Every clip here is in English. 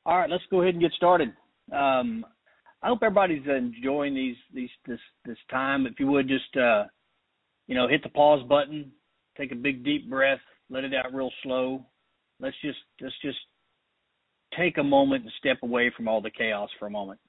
All right, let's go ahead and get started. I hope everybody's enjoying this time. If you would just hit the pause button, take a big deep breath, let it out real slow. Let's just take a moment and step away from all the chaos for a moment.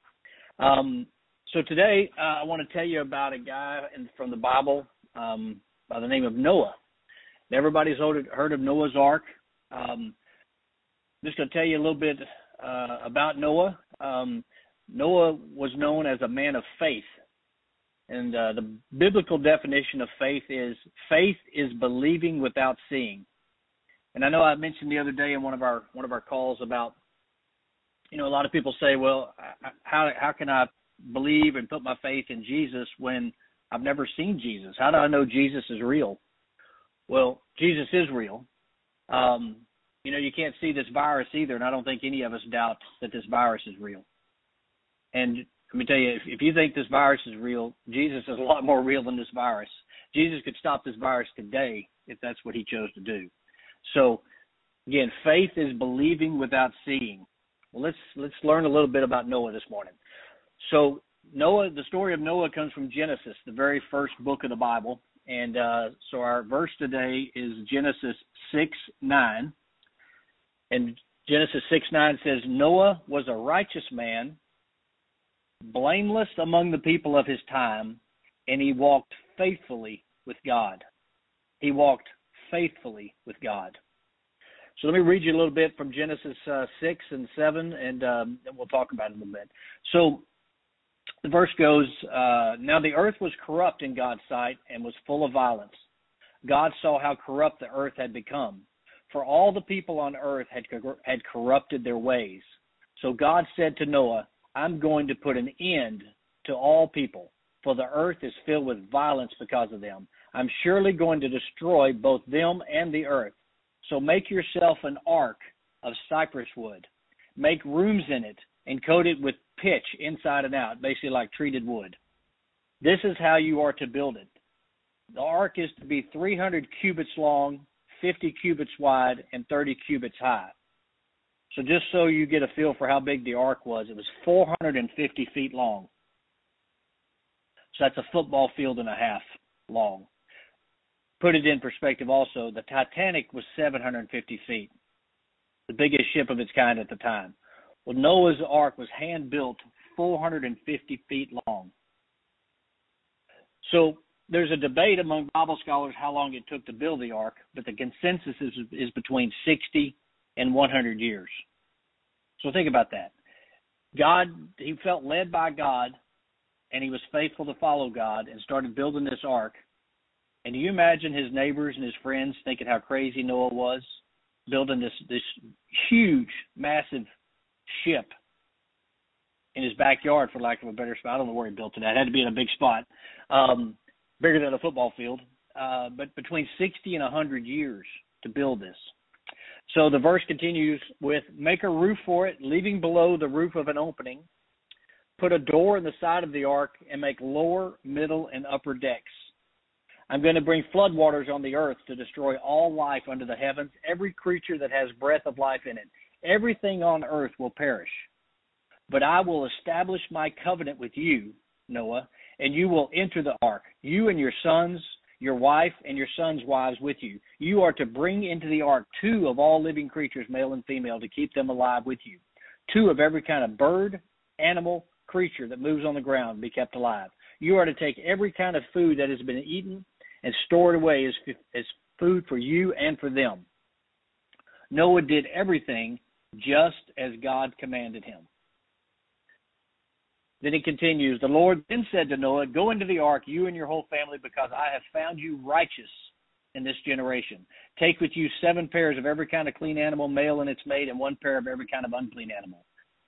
So today I want to tell you about a guy from the Bible by the name of Noah. Everybody's heard of Noah's Ark. I'm just going to tell you a little bit about Noah. Noah was known as a man of faith. And the biblical definition of faith is believing without seeing. And I know I mentioned the other day in one of our calls about, a lot of people say, well, how can I believe and put my faith in Jesus when I've never seen Jesus? How do I know Jesus is real? Well, Jesus is real. You can't see this virus either, and I don't think any of us doubt that this virus is real. And let me tell you, if you think this virus is real, Jesus is a lot more real than this virus. Jesus could stop this virus today if that's what he chose to do. So, again, faith is believing without seeing. Well, let's learn a little bit about Noah this morning. So, Noah, the story of Noah comes from Genesis, the very first book of the Bible. And so our verse today is Genesis 6:9. And Genesis 6:9 says, Noah was a righteous man, blameless among the people of his time, and he walked faithfully with God. He walked faithfully with God. So let me read you a little bit from Genesis 6 and 7, and then we'll talk about it a little bit. So the verse goes, Now the earth was corrupt in God's sight and was full of violence. God saw how corrupt the earth had become, for all the people on earth had corrupted their ways. So God said to Noah, I'm going to put an end to all people, for the earth is filled with violence because of them. I'm surely going to destroy both them and the earth. So make yourself an ark of cypress wood. Make rooms in it and coat it with pitch inside and out, basically like treated wood. This is how you are to build it. The ark is to be 300 cubits long, 50 cubits wide, and 30 cubits high. So just so you get a feel for how big the ark was, it was 450 feet long. So that's a football field and a half long. Put it in perspective also, the Titanic was 750 feet, the biggest ship of its kind at the time. Well, Noah's Ark was hand-built 450 feet long. So there's a debate among Bible scholars how long it took to build the ark, but the consensus is between 60 and 100 years. So think about that. He felt led by God, and he was faithful to follow God and started building this ark. And do you imagine his neighbors and his friends thinking how crazy Noah was, building this huge, massive ship in his backyard, for lack of a better spot? I don't know where he built it at. It had to be in a big spot, bigger than a football field. But between 60 and 100 years to build this. So the verse continues with, make a roof for it, leaving below the roof of an opening. Put a door in the side of the ark and make lower, middle, and upper decks. I'm going to bring floodwaters on the earth to destroy all life under the heavens, every creature that has breath of life in it. Everything on earth will perish. But I will establish my covenant with you, Noah, and you will enter the ark, you and your sons, your wife, and your sons' wives with you. You are to bring into the ark 2 of all living creatures, male and female, to keep them alive with you. 2 of every kind of bird, animal, creature that moves on the ground be kept alive. You are to take every kind of food that has been eaten and store it away as food for you and for them. Noah did everything just as God commanded him. Then it continues, the Lord then said to Noah, go into the ark, you and your whole family, because I have found you righteous in this generation. Take with you 7 pairs of every kind of clean animal, male and its mate, and 1 pair of every kind of unclean animal.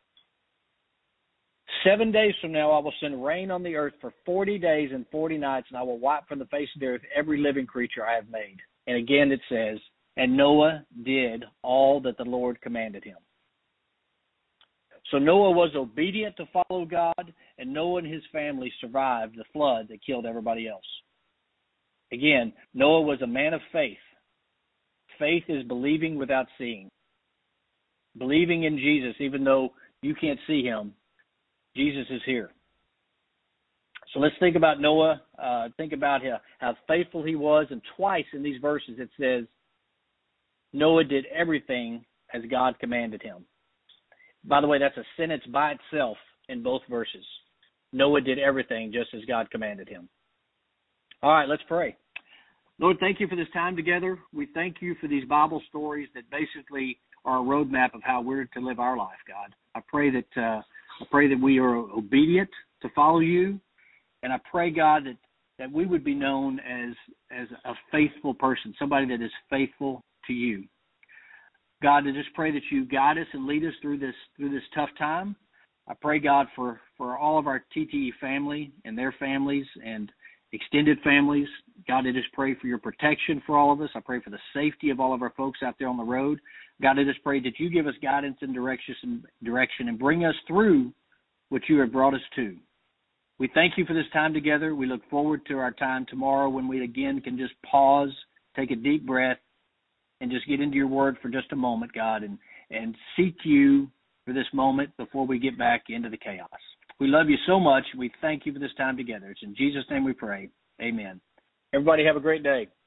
7 days from now, I will send rain on the earth for 40 days and 40 nights, and I will wipe from the face of the earth every living creature I have made. And again it says, and Noah did all that the Lord commanded him. So Noah was obedient to follow God, and Noah and his family survived the flood that killed everybody else. Again, Noah was a man of faith. Faith is believing without seeing. believing in Jesus, even though you can't see him. Jesus is here. So let's think about Noah. Think about how faithful he was. And twice in these verses it says, Noah did everything as God commanded him. By the way, that's a sentence by itself in both verses. Noah did everything just as God commanded him. All right, let's pray. Lord, thank you for this time together. We thank you for these Bible stories that basically are a roadmap of how we're to live our life, God. I pray that we are obedient to follow you, and I pray, God, that we would be known as a faithful person, somebody that is faithful to you. God, I just pray that you guide us and lead us through this tough time. I pray, God, for all of our TTE family and their families and extended families. God, I just pray for your protection for all of us. I pray for the safety of all of our folks out there on the road. God, I just pray that you give us guidance and direction and bring us through what you have brought us to. We thank you for this time together. We look forward to our time tomorrow when we again can just pause, take a deep breath, and just get into your word for just a moment, God, and seek you for this moment before we get back into the chaos. We love you so much. We thank you for this time together. It's in Jesus' name we pray. Amen. Everybody have a great day.